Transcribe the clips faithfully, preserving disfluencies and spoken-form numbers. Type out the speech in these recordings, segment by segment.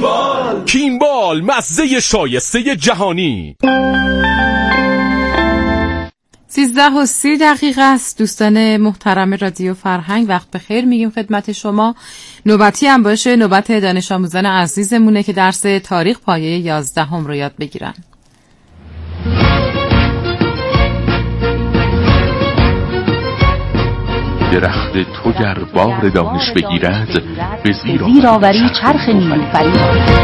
کیمبال کیمبال، مزه شایسته جهانی. سیزده و سی دقیقه است. دوستان محترم رادیو فرهنگ، وقت بخیر میگیم خدمت شما. نوبتی هم باشه، نوبت دانش آموزان عزیزمونه که درس تاریخ پایه یازدهم رو یاد بگیرن. درخت تو گر بار دانش بگیرد، به زیر آوری چرخ نیلوفری.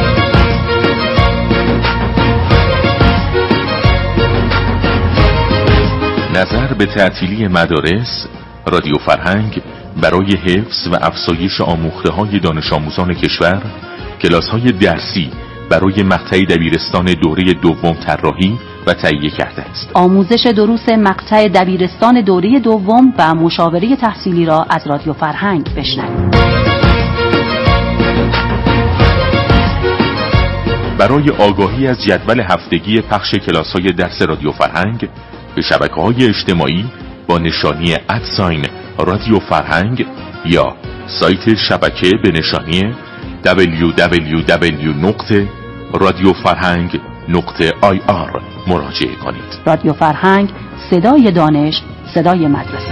نظر به تعطیلی مدارس، رادیو فرهنگ برای حفظ و افزایش آموخته‌های دانش آموزان کشور کلاس‌های درسی برای مقطع دبیرستان دوره دوم طراحی و تهیه کرده است. آموزش دروس مقطع دبیرستان دوره دوم و مشاوره تحصیلی را از رادیو فرهنگ بشنوید. برای آگاهی از جدول هفتگی پخش کلاس‌های درس رادیو فرهنگ به شبکه‌های اجتماعی با نشانی ادساین رادیو فرهنگ یا سایت شبکه به نشانی دبلیو دبلیو دبلیو نقطه رادیو فرهنگ نقطه آی آر مراجعه کنید. رادیو فرهنگ، صدای دانش، صدای مدرسه.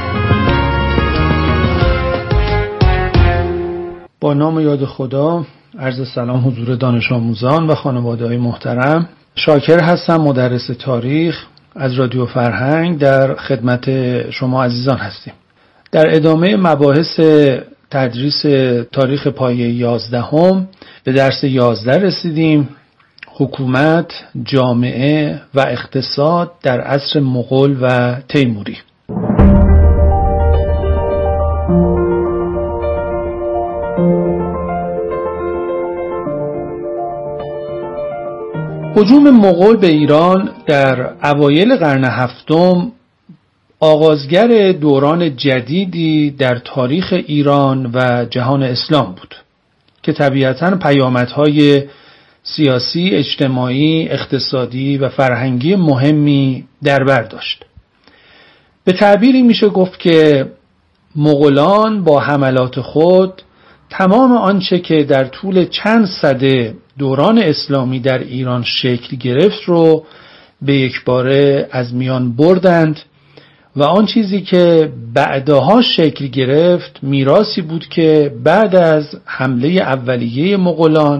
با نام یاد خدا، عرض سلام حضور دانش آموزان و خانواده‌های محترم. شاکر هستم، مدرس تاریخ از رادیو فرهنگ در خدمت شما عزیزان هستیم. در ادامه مباحث تدریس تاریخ پایه یازدهم به درس یازده رسیدیم. حکومت، جامعه و اقتصاد در عصر مغول و تیموری. هجوم مغول به ایران در اوایل قرن هفتم آغازگر دوران جدیدی در تاریخ ایران و جهان اسلام بود که طبیعتاً پیامدهای سیاسی، اجتماعی، اقتصادی و فرهنگی مهمی در بر داشت. به تعبیری میشه گفت که مغولان با حملات خود تمام آنچه که در طول چند سده دوران اسلامی در ایران شکل گرفت رو به یک باره از میان بردند و آن چیزی که بعدها شکل گرفت میراثی بود که بعد از حمله اولیه مغولان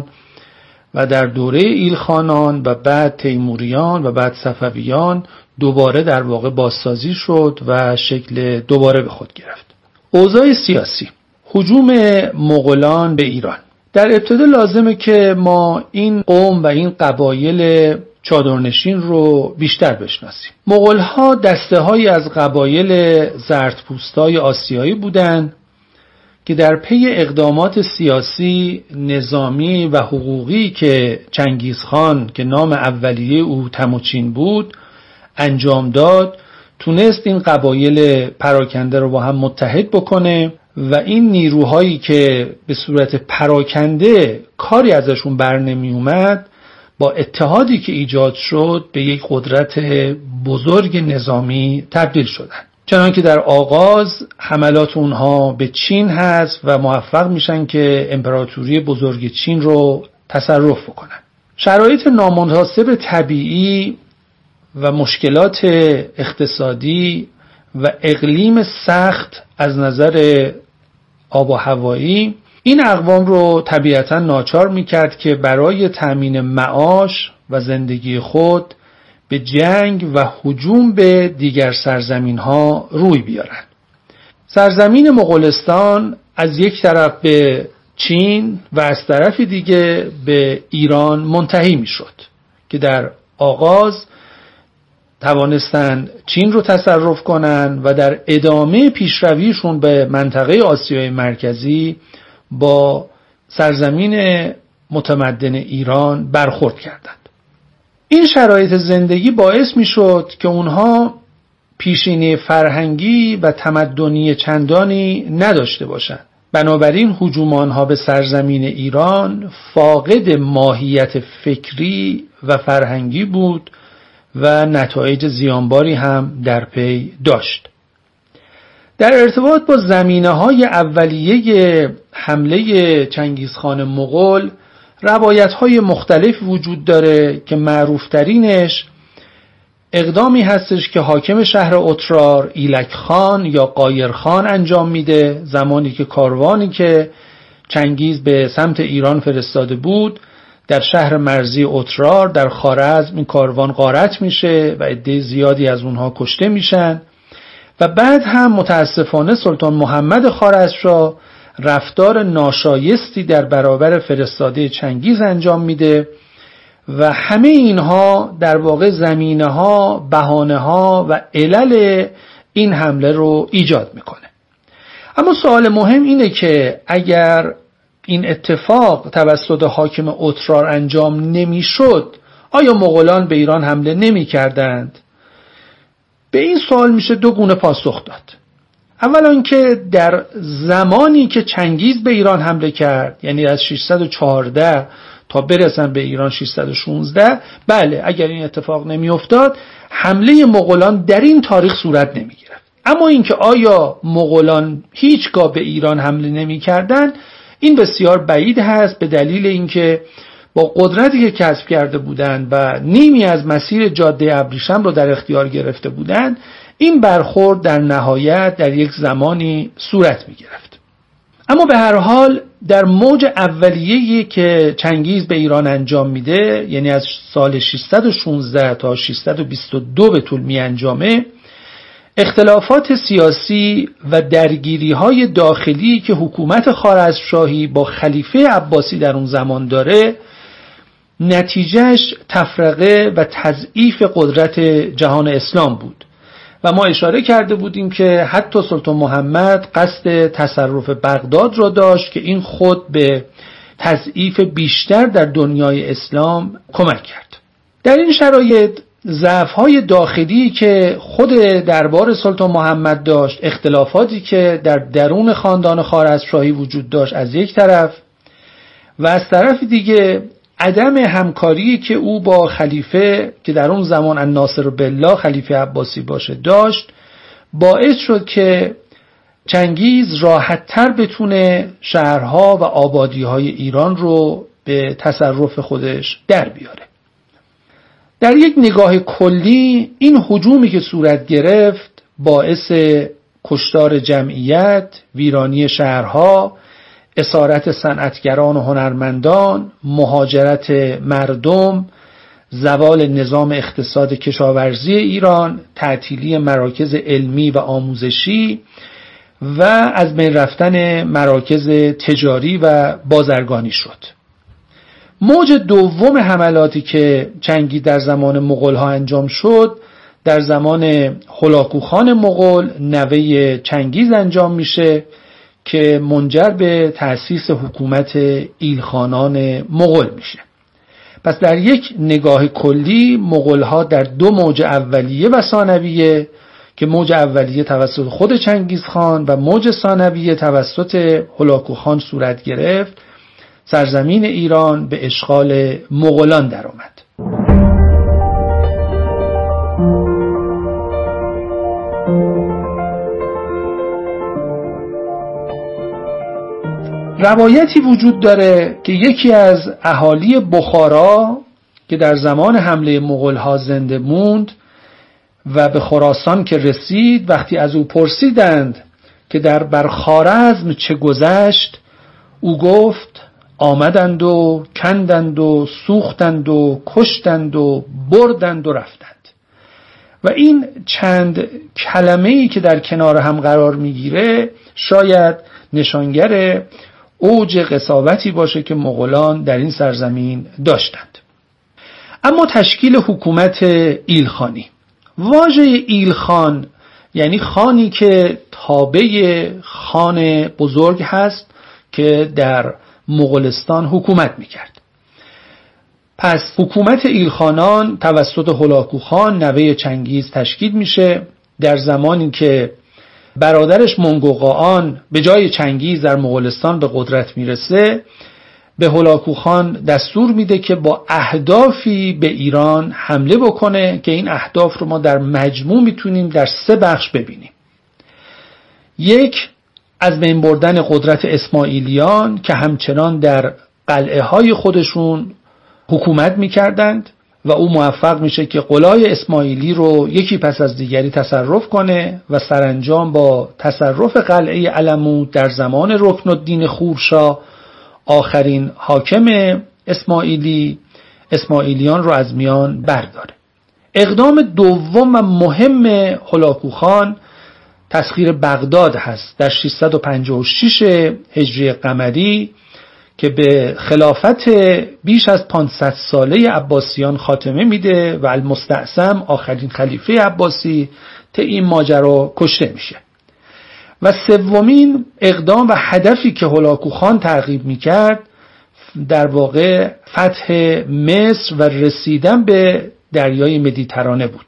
و در دوره ایلخانان و بعد تیموریان و بعد صفویان دوباره در واقع بازسازی شد و شکل دوباره به خود گرفت. اوضاع سیاسی، هجوم مغولان به ایران. در ابتدا لازمه که ما این قوم و این قبایل چادرنشین رو بیشتر بشناسیم. مغول‌ها دسته‌هایی از قبایل زردپوستای آسیایی بودند که در پی اقدامات سیاسی، نظامی و حقوقی که چنگیزخان که نام اولیه او تموچین بود انجام داد، تونست این قبایل پراکنده رو با هم متحد بکنه و این نیروهایی که به صورت پراکنده کاری ازشون بر نمی اومد با اتحادی که ایجاد شد به یک قدرت بزرگ نظامی تبدیل شدن. چنانکه در آغاز حملات اونها به چین هست و موفق میشن که امپراتوری بزرگ چین رو تصرف بکنن. شرایط نامناسب طبیعی و مشکلات اقتصادی و اقلیم سخت از نظر آب و هوایی این اقوام رو طبیعتاً ناچار میکرد که برای تأمین معاش و زندگی خود به جنگ و هجوم به دیگر سرزمین ها روی بیارن. سرزمین مغولستان از یک طرف به چین و از طرف دیگه به ایران منتهی میشد که در آغاز توانستند چین رو تصرف کنن و در ادامه پیشرویشون به منطقه آسیای مرکزی با سرزمین متمدن ایران برخورد کردند. این شرایط زندگی باعث می شد که اونها پیشینه فرهنگی و تمدنی چندانی نداشته باشند. بنابراین هجوم آنها به سرزمین ایران فاقد ماهیت فکری و فرهنگی بود و نتایج زیانباری هم در پی داشت. در ارتباط با زمینه‌های اولیه حمله چنگیزخان مغول روایت‌های مختلف وجود داره که معروفترینش اقدامی هستش که حاکم شهر اترار ایلک خان یا قایر خان انجام میده زمانی که کاروانی که چنگیز به سمت ایران فرستاده بود در شهر مرزی اترار در خوارزم این کاروان غارت میشه و عده زیادی از اونها کشته میشن و بعد هم متاسفانه سلطان محمد خوارزمشاه رفتار ناشایستی در برابر فرستاده چنگیز انجام میده و همه اینها در واقع زمینه ها، بهانه ها و علل این حمله رو ایجاد میکنه. اما سوال مهم اینه که اگر این اتفاق توسط حاکم اترار انجام نمیشد، آیا مغولان به ایران حمله نمی کردند؟ به این سوال میشه دو گونه پاسخ داد. اولا اینکه در زمانی که چنگیز به ایران حمله کرد، یعنی از ششصد و چهارده تا برسن به ایران ششصد و شانزده، بله اگر این اتفاق نمی افتاد حمله مغولان در این تاریخ صورت نمی گرفت. اما اینکه آیا مغولان هیچگاه به ایران حمله نمی کردن، این بسیار بعید هست، به دلیل اینکه با قدرتی که کسب کرده بودند و نیمی از مسیر جاده ابریشم رو در اختیار گرفته بودند، این برخورد در نهایت در یک زمانی صورت می گرفت. اما به هر حال در موج اولیه‌ای که چنگیز به ایران انجام میده، یعنی از سال ششصد و شانزده تا ششصد و بیست و دو به طول می انجامه، اختلافات سیاسی و درگیری‌های داخلی که حکومت خوارزمشاهی با خلیفه عباسی در اون زمان داره، نتیجهش تفرقه و تضعیف قدرت جهان اسلام بود و ما اشاره کرده بودیم که حتی سلطان محمد قصد تصرف بغداد را داشت که این خود به تضعیف بیشتر در دنیای اسلام کمک کرد. در این شرایط ضعف‌های داخلی که خود دربار سلطان محمد داشت، اختلافاتی که در درون خاندان خوارزمشاهی وجود داشت از یک طرف و از طرف دیگه عدم همکاری که او با خلیفه که در اون زمان الناصر بالله خلیفه عباسی باشه داشت، باعث شد که چنگیز راحت‌تر بتونه شهرها و آبادی‌های ایران رو به تصرف خودش در بیاره. در یک نگاه کلی این هجومی که صورت گرفت باعث کشتار جمعیت، ویرانی شهرها، اسارت صنعتگران و هنرمندان، مهاجرت مردم، زوال نظام اقتصاد کشاورزی ایران، تعطیلی مراکز علمی و آموزشی و از بین رفتن مراکز تجاری و بازرگانی شد. موج دوم حملاتی که چنگیز در زمان مغول‌ها انجام شد، در زمان هولاکو خان مغول نوه چنگیز انجام میشه که منجر به تأسیس حکومت ایلخانان مغول میشه. پس در یک نگاه کلی مغول‌ها در دو موج اولیه و ثانویه که موج اولیه توسط خود چنگیز خان و موج ثانویه توسط هولاکو خان صورت گرفت، سرزمین ایران به اشغال مغولان در آمد. روایتی وجود داره که یکی از اهالی بخارا که در زمان حمله مغول‌ها زنده موند و به خراسان که رسید، وقتی از او پرسیدند که در بر خوارزم چه گذشت، او گفت آمدند و کندند و سوختند و کشتند و بردند و رفتند. و این چند کلمه‌ای که در کنار هم قرار میگیره شاید نشانگر اوج قساوتی باشه که مغولان در این سرزمین داشتند. اما تشکیل حکومت ایلخانی، واژه ایلخان یعنی خانی که تابع خان بزرگ هست که در مغولستان حکومت میکرد. پس حکومت ایلخانان توسط هولاکو خان نوه چنگیز تشکیل میشه. در زمانی که برادرش منگوقاان به جای چنگیز در مغولستان به قدرت میرسه، به هولاکو خان دستور میده که با اهدافی به ایران حمله بکنه که این اهداف رو ما در مجموع میتونیم در سه بخش ببینیم. یک، از بین بردن قدرت اسماعیلیان که همچنان در قلعه های خودشون حکومت میکردند و او موفق میشه که قلای اسماعیلی رو یکی پس از دیگری تصرف کنه و سرانجام با تصرف قلعه علمود در زمان رکن الدین خورشاه، آخرین حاکم اسماعیلی، اسماعیلیان رو از میان برداره. اقدام دوم و مهم هولاکو خان تسخیر بغداد هست در ششصد و پنجاه و شش هجری قمری که به خلافت بیش از پانصد ساله عباسیان خاتمه میده و المستعصم آخرین خلیفه عباسی طی این ماجرا کشته میشه. و سومین اقدام و هدفی که هولاکو خان تعقیب میکرد در واقع فتح مصر و رسیدن به دریای مدیترانه بود.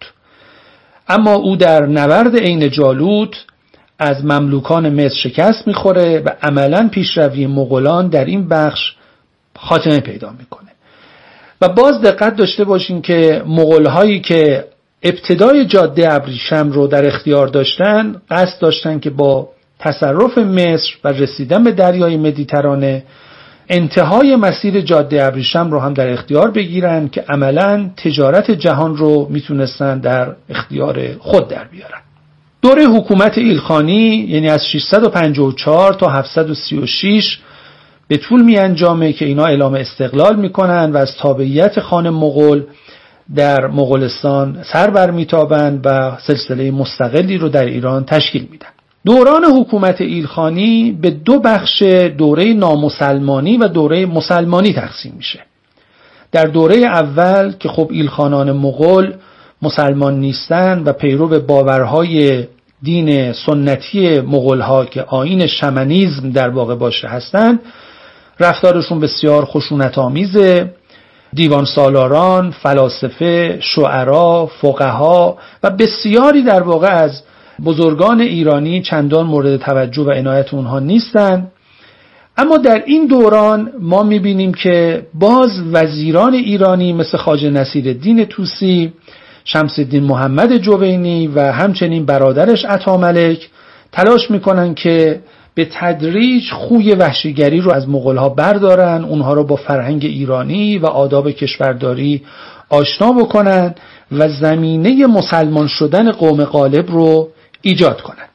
اما او در نبرد عین جالوت از مملوکان مصر شکست میخوره و عملاً پیشروی مغولان در این بخش خاتمه پیدا میکنه. و باز دقت داشته باشین که مغولهایی که ابتدای جاده ابریشم رو در اختیار داشتن، قصد داشتن که با تصرف مصر و رسیدن به دریای مدیترانه انتهای مسیر جاده ابریشم رو هم در اختیار بگیرن که عملاً تجارت جهان رو میتونستن در اختیار خود در بیارن. دوره حکومت ایلخانی یعنی از ششصد و پنجاه و چهار تا هفتصد و سی و شش به طول می انجامه که اینا اعلام استقلال میکنن و از تابعیت خان مغول در مغولستان سر بر میتابند و سلسله مستقلی رو در ایران تشکیل میدن. دوران حکومت ایلخانی به دو بخش دوره نامسلمانی و دوره مسلمانی تقسیم میشه. در دوره اول که خب ایلخانان مغول مسلمان نیستن و پیرو باورهای دین سنتی مغول‌ها که آیین شمنیزم در واقع باشه هستند، رفتارشون بسیار خشونت‌آمیزه. دیوان سالاران، فلاسفه، شعرا، فقها و بسیاری در واقع از بزرگان ایرانی چندان مورد توجه و عنایت اونها نیستند. اما در این دوران ما می‌بینیم که باز وزیران ایرانی مثل خواجه نصیرالدین طوسی، شمس الدین محمد جوینی و همچنین برادرش عطاملک تلاش میکنن که به تدریج خوی وحشیگری رو از مغول‌ها بردارن، اونها رو با فرهنگ ایرانی و آداب کشورداری آشنا بکنن و زمینه مسلمان شدن قوم غالب رو ایجاد کنن.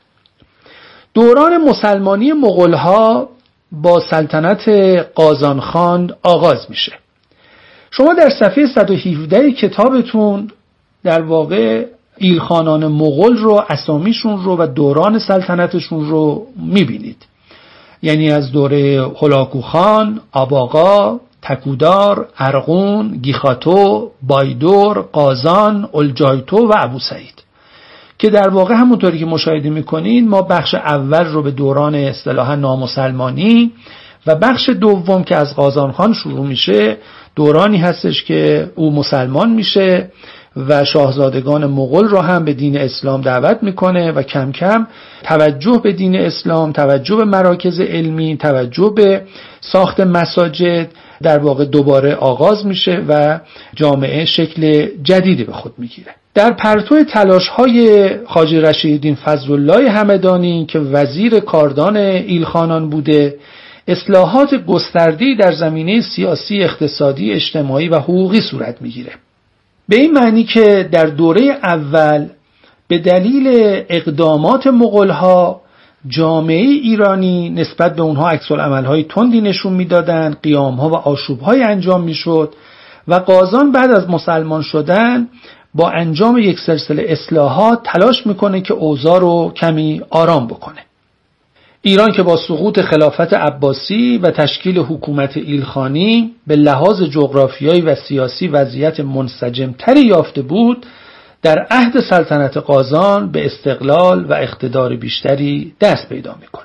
دوران مسلمانی مغول‌ها با سلطنت قازان خان آغاز میشه. شما در صفحه صد و هفده کتابتون در واقع ایلخانان مغول رو، اسامیشون رو و دوران سلطنتشون رو میبینید. یعنی از دوره هولاکو خان، آباقا، تکودار، ارغون، گیخاتو، بایدور، قازان، الجایتو و ابو سعید که در واقع همونطوری که مشاهده میکنید ما بخش اول رو به دوران اصطلاحاً نامسلمانی و بخش دوم که از قازان خان شروع میشه دورانی هستش که او مسلمان میشه و شاهزادگان مغول رو هم به دین اسلام دعوت میکنه و کم کم توجه به دین اسلام، توجه به مراکز علمی، توجه به ساخت مساجد در واقع دوباره آغاز میشه و جامعه شکل جدیدی به خود میگیره. در پرتو تلاش‌های خواجه رشیدالدین فضلالله همدانی که وزیر کاردان ایلخانان بوده، اصلاحات گسترده‌ای در زمینه سیاسی، اقتصادی، اجتماعی و حقوقی صورت میگیره. به این معنی که در دوره اول به دلیل اقدامات مغول‌ها جامعه ایرانی نسبت به اونها عکس‌العمل‌های تندی نشون میدادن، قیام‌ها و آشوب‌های انجام میشد و قازان بعد از مسلمان شدن با انجام یک سلسله اصلاحات تلاش میکنه که اوضاع رو کمی آرام بکنه. ایران که با سقوط خلافت عباسی و تشکیل حکومت ایلخانی به لحاظ جغرافیایی و سیاسی وضعیت منسجم‌تری یافته بود، در عهد سلطنت قازان به استقلال و اقتدار بیشتری دست پیدا میکنه.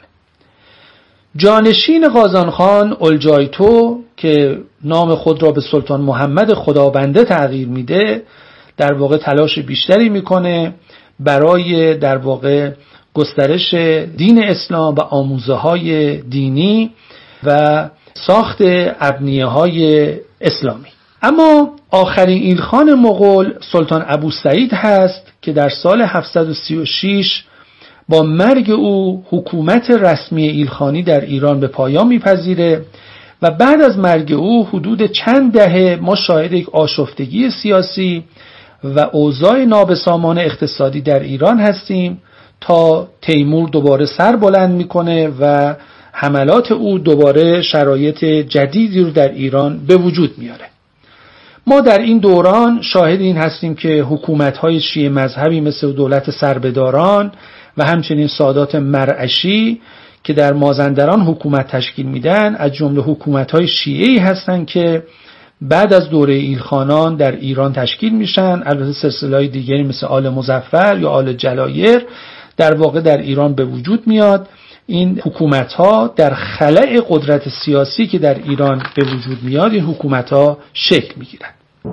جانشین قازان خان الجایتو که نام خود را به سلطان محمد خدابنده تغییر میده، در واقع تلاش بیشتری میکنه برای در واقع گسترش دین اسلام و آموزه‌های دینی و ساخت ابنیه‌های اسلامی. اما آخرین ایلخان مغول سلطان ابو سعید هست که در سال هفتصد و سی و شش با مرگ او حکومت رسمی ایلخانی در ایران به پایان میپذیره و بعد از مرگ او حدود چند دهه ما شاهد یک آشفتگی سیاسی و اوضاع نابسامان اقتصادی در ایران هستیم تا تیمور دوباره سر بلند میکنه و حملات او دوباره شرایط جدیدی رو در ایران به وجود میاره. ما در این دوران شاهد این هستیم که حکومت‌های شیعه مذهبی مثل دولت سربداران و همچنین سادات مرعشی که در مازندران حکومت تشکیل میدن از جمله حکومت‌های شیعه‌ای هستند که بعد از دوره ایلخانان در ایران تشکیل میشن. البته سلسله‌های دیگری مثل آل مظفر یا آل جلایر در واقع در ایران به وجود میاد. این حکومت‌ها در خلأ قدرت سیاسی که در ایران به وجود میاد این حکومت‌ها شکل میگیرن.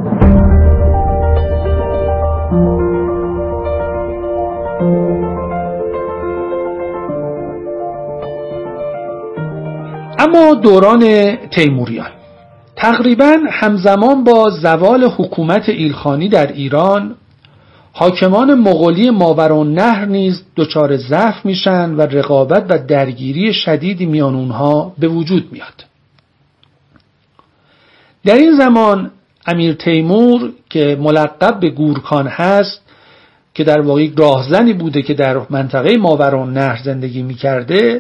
اما دوران تیموریان تقریباً همزمان با زوال حکومت ایلخانی در ایران، حاکمان مغولی ماوراءالنهر نیز دچار ضعف میشن و رقابت و درگیری شدیدی میان اونها به وجود میاد. در این زمان امیر تیمور که ملقب به گورکان هست، که در واقع راهزنی بوده که در منطقه ماوراءالنهر زندگی میکرده،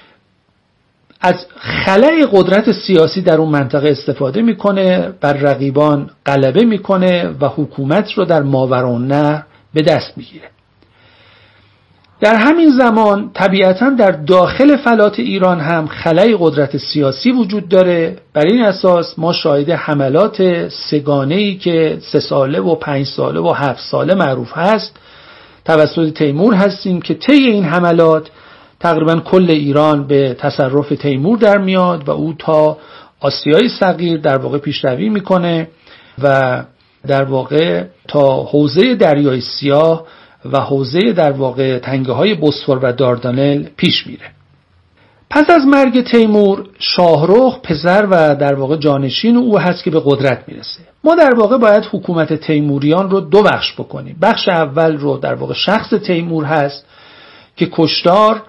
از خلأ قدرت سیاسی در اون منطقه استفاده میکنه، بر رقیبان غلبه میکنه و حکومت رو در ماوراءالنهر به دست میگیره. در همین زمان طبیعتاً در داخل فلات ایران هم خلأ قدرت سیاسی وجود داره. بر این اساس ما شاهد حملات سگانه‌ای که سه ساله و پنج ساله و هفت ساله معروف هست توسط تیمور هستیم که طی این حملات تقریبا کل ایران به تصرف تیمور در میاد و او تا آسیای صغیر در واقع پیشروی میکنه و در واقع تا حوزه دریای سیاه و حوزه در واقع تنگه های بوسفور و داردانل پیش میره. پس از مرگ تیمور شاهرخ پسر و در واقع جانشین او هست که به قدرت میرسه. ما در واقع باید حکومت تیموریان رو دو بخش بکنیم. بخش اول رو در واقع شخص تیمور هست که کشتار،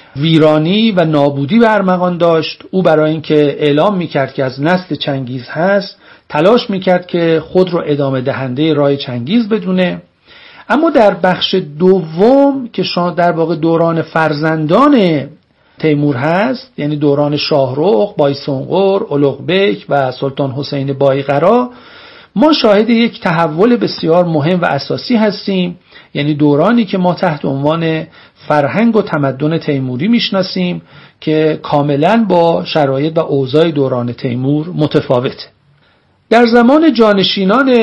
ویرانی و نابودی برمغان داشت. او برای اینکه اعلام میکرد که از نسل چنگیز هست تلاش میکرد که خود رو ادامه دهنده راه چنگیز بدونه. اما در بخش دوم که در واقع دوران فرزندان تیمور هست، یعنی دوران شاهرخ، بایسونقر، اولوغبک و سلطان حسین بایقرا، ما شاهد یک تحول بسیار مهم و اساسی هستیم، یعنی دورانی که ما تحت عنوان فرهنگ و تمدن تیموری میشناسیم که کاملا با شرایط و اوضاع دوران تیمور متفاوته. در زمان جانشینان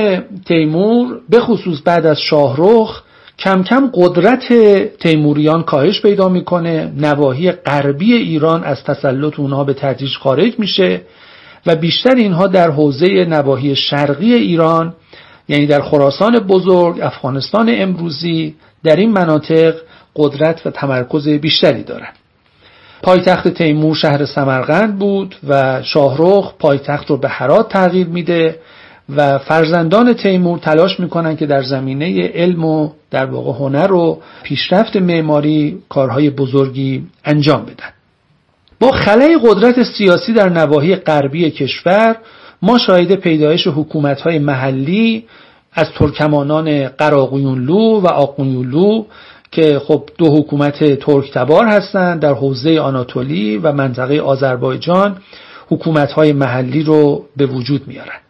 تیمور به خصوص بعد از شاهرخ کم کم قدرت تیموریان کاهش پیدا میکنه، نواحی غربی ایران از تسلط اونها به تدریج خارج میشه و بیشتر اینها در حوزه نواحی شرقی ایران، یعنی در خراسان بزرگ، افغانستان امروزی، در این مناطق قدرت و تمرکز بیشتری دارند. پایتخت تیمور شهر سمرقند بود و شاهرخ پایتخت رو به هرات تغییر میده و فرزندان تیمور تلاش میکنن که در زمینه علم و در واقع هنر و پیشرفت معماری کارهای بزرگی انجام بدن. با خلأ قدرت سیاسی در نواحی غربی کشور ما شاهد پیدایش حکومت‌های محلی از ترکمانان قراقویونلو و آقویونلو که خب دو حکومت ترک تبار هستند در حوزه آناتولی و منطقه آذربایجان، حکومت‌های محلی رو به وجود میارن.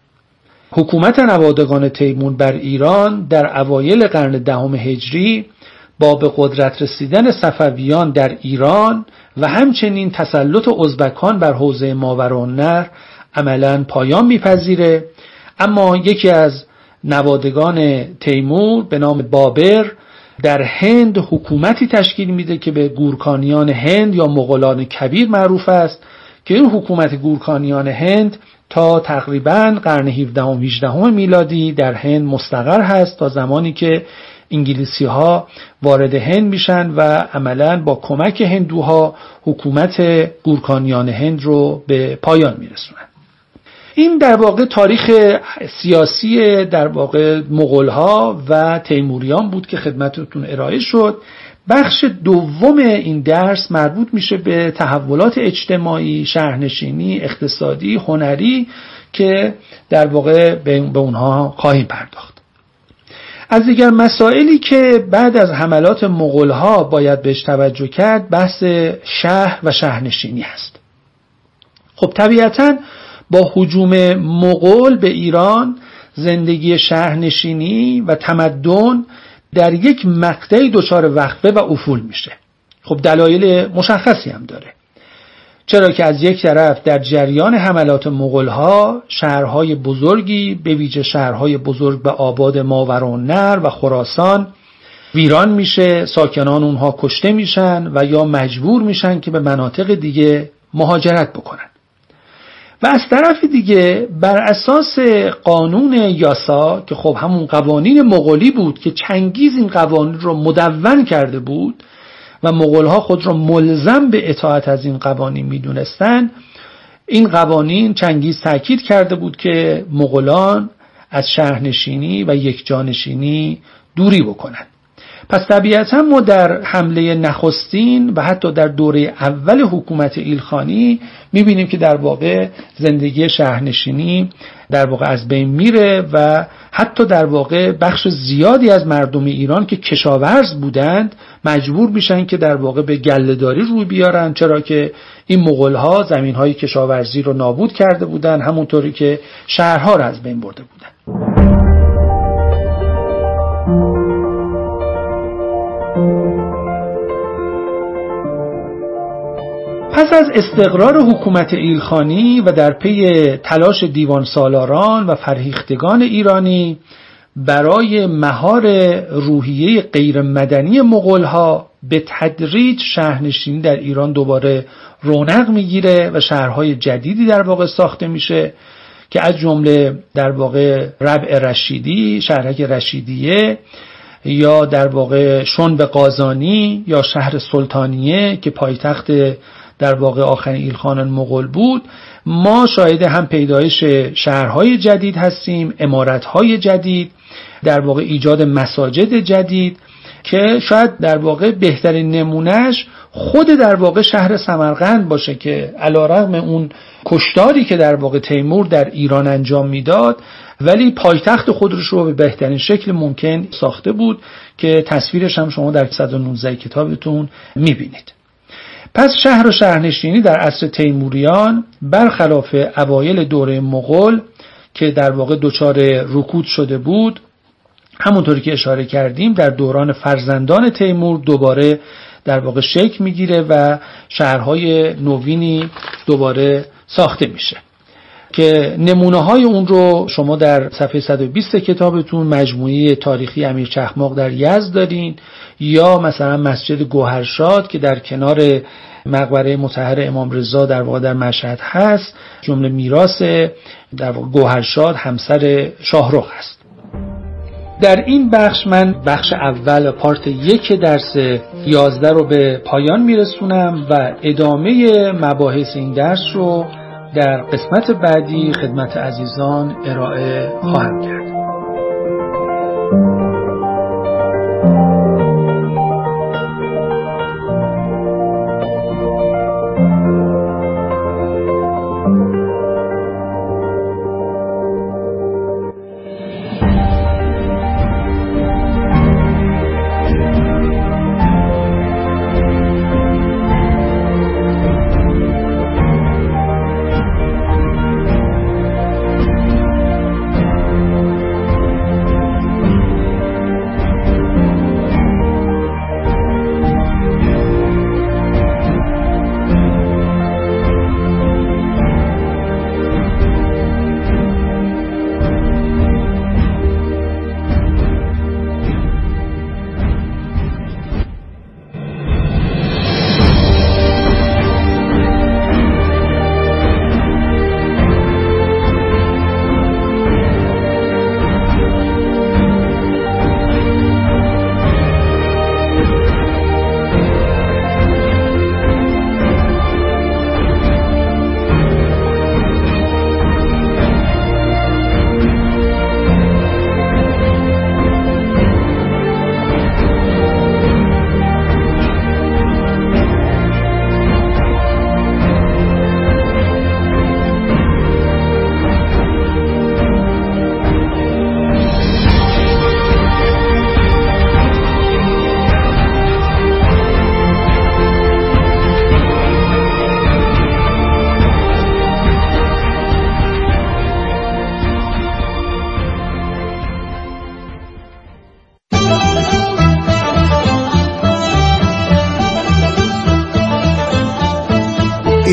حکومت نوادگان تیمور بر ایران در اوایل قرن دهم هجری با به قدرت رسیدن صفویان در ایران و همچنین تسلط ازبکان بر حوزه ماوراءالنهر عملاً پایان میپذیره. اما یکی از نوادگان تیمور به نام بابر در هند حکومتی تشکیل میده که به گورکانیان هند یا مغولان کبیر معروف است که این حکومت گورکانیان هند تا تقریباً قرن هفدهم و هجدهم میلادی در هند مستقر هست تا زمانی که انگلیسی ها وارد هند میشن و عملاً با کمک هندوها حکومت گورکانیان هند رو به پایان میرسونن. این در واقع تاریخ سیاسی در واقع مغول‌ها و تیموریان بود که خدمتتون ارائه شد. بخش دوم این درس مربوط میشه به تحولات اجتماعی، شهرنشینی، اقتصادی، هنری که در واقع به اونها خواهیم پرداخت. از دیگر مسائلی که بعد از حملات مغول‌ها باید بهش توجه کرد بحث شهر و شهرنشینی هست. خب طبیعتاً با هجوم مغول به ایران زندگی شهرنشینی و تمدن در یک مقطعی دچار وقفه و افول میشه. خب دلایل مشخصی هم داره. چرا که از یک طرف در جریان حملات مغول‌ها شهرهای بزرگی به ویژه شهرهای بزرگ به آباد ماوراءالنهر و خراسان ویران میشه، ساکنان اونها کشته میشن و یا مجبور میشن که به مناطق دیگه مهاجرت بکنن. و از طرف دیگه بر اساس قانون یاسا که خب همون قوانین مغولی بود که چنگیز این قوانین رو مدون کرده بود و مغول‌ها خود را ملزم به اطاعت از این قوانین می‌دونستند، این قوانین چنگیز تاکید کرده بود که مغولان از شهرنشینی و یکجانشینی دوری بکنند. پس طبیعتا ما در حمله نخستین و حتی در دوره اول حکومت ایلخانی می‌بینیم که در واقع زندگی شهرنشینی در واقع از بین میره و حتی در واقع بخش زیادی از مردم ایران که کشاورز بودند مجبور میشن که در واقع به گله‌داری روی بیارن، چرا که این مغول‌ها زمین‌های کشاورزی رو نابود کرده بودن، همونطوری که شهرها رو از بین برده بودن. پس از استقرار حکومت ایلخانی و در پی تلاش دیوان سالاران و فرهیختگان ایرانی برای مهار روحیه غیر مدنی مغول‌ها به تدریج شهرنشینی در ایران دوباره رونق میگیره و شهرهای جدیدی در واقع ساخته میشه که از جمله در واقع ربع رشیدی، شهرک رشیدیه، یا در واقع شنب قازانی یا شهر سلطانیه که پایتخت در واقع آخرین ایلخان مغول بود. ما شاهد هم پیدایش شهرهای جدید هستیم، عمارتهای جدید، در واقع ایجاد مساجد جدید که شاید در واقع بهترین نمونهش خود در واقع شهر سمرقند باشه که علیرغم اون کشتاری که در واقع تیمور در ایران انجام میداد ولی پایتخت خودش رو به بهترین شکل ممکن ساخته بود که تصویرش هم شما در صد و نوزده کتابتون میبینید. پس شهر و شهرنشینی در عصر تیموریان برخلاف اوایل دوره مغول که در واقع دچار رکود شده بود، همونطوری که اشاره کردیم در دوران فرزندان تیمور دوباره در واقع شکل میگیره و شهرهای نوینی دوباره ساخته میشه که نمونه های اون رو شما در صفحه صد و بیست کتابتون مجموعه تاریخی امیر چخماق در یزد دارین، یا مثلا مسجد گوهرشاد که در کنار مقبره مطهر امام رضا در واقع در مشهد هست، جمله میراث در واقع گوهرشاد همسر شاهرخ هست. در این بخش من بخش اول پارت یک درس یازده رو به پایان میرسونم و ادامه مباحث این درس رو در قسمت بعدی خدمت عزیزان ارائه خواهم کرد.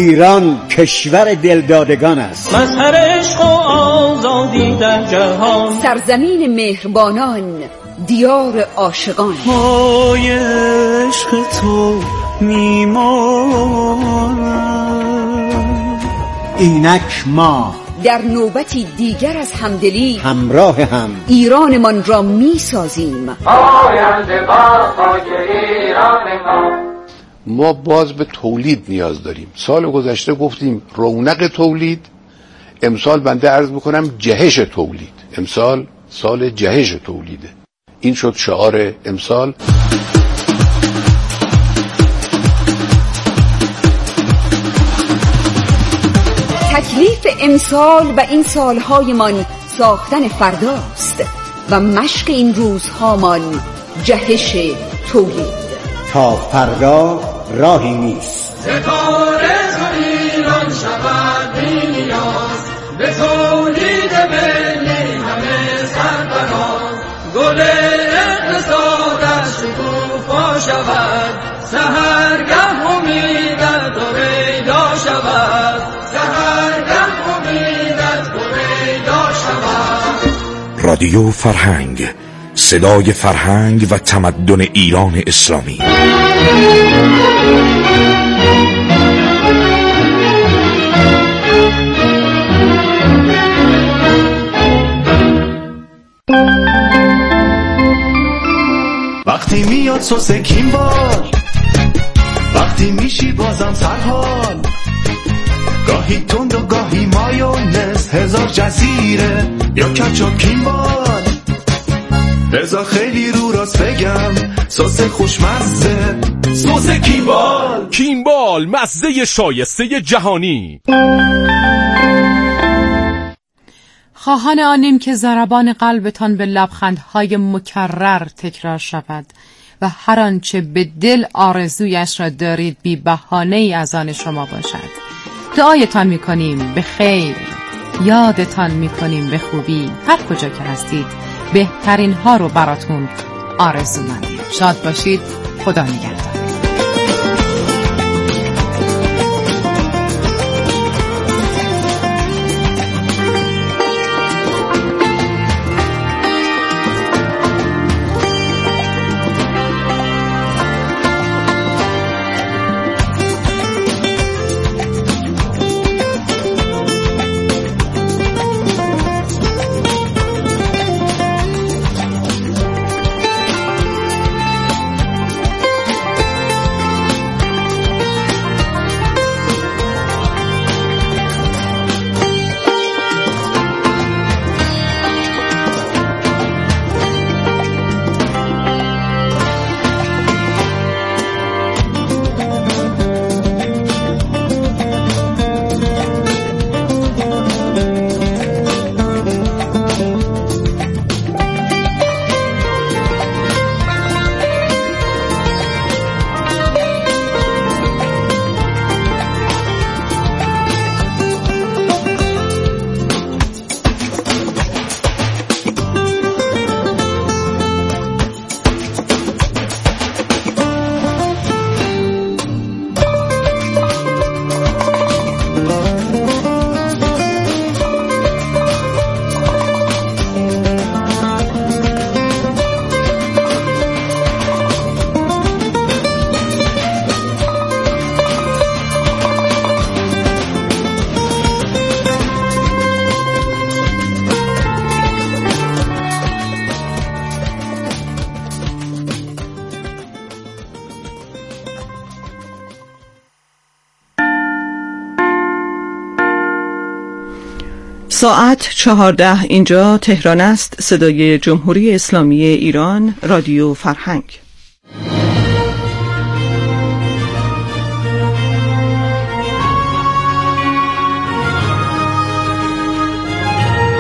ایران کشور دلدادگان است. مظهر عشق و آزادی در جهان، سرزمین مهربانان، دیار عاشقان. پای عشق تو میمانم. اینک ما در نوبتی دیگر از همدلی همراه هم ایرانمان را می سازیم. آینده با خاک ایران ما. ما باز به تولید نیاز داریم. سال گذشته گفتیم رونق تولید، امسال بنده عرض میکنم جهش تولید. امسال سال جهش تولیده. این شد شعار امسال. تکلیف امسال و این سالهایمان ساختن فرداست و مشق این روزهامان جهش تولید. تا فردا راهی نیست. ستاره ایران شود نیاز، به تولید ملی همه سرفراز. گل اقتصادش شکوفا شود، سحرگه امیدت پیدا شود. سحرگه امیدت پیدا شود. رادیو فرهنگ، صدای فرهنگ و تمدن ایران اسلامی. وقتی میاد سس کیمبال، وقتی میشی بازم سرحال، گاهی تند و گاهی مایونز، هزار جزیره یا کچاپ کیمبال. رضا خیلی رو راست بگم، سس خوشمزه، سس کیمبال. کیمبال، مزه شایسته جهانی. خواهان آنیم که ضربان قلبتان به لبخندهای مکرر تکرار شود و هر آنچه به دل آرزویش را دارید بی بهانه ای از آن شما باشد. دعایتان میکنیم به خیر، یادتان میکنیم به خوبی. هر کجا که هستید بهترین ها رو براتون آرزو مندیم. شاد باشید. خدا نگهدار. ساعت چهارده اینجا تهران است. صدای جمهوری اسلامی ایران، رادیو فرهنگ.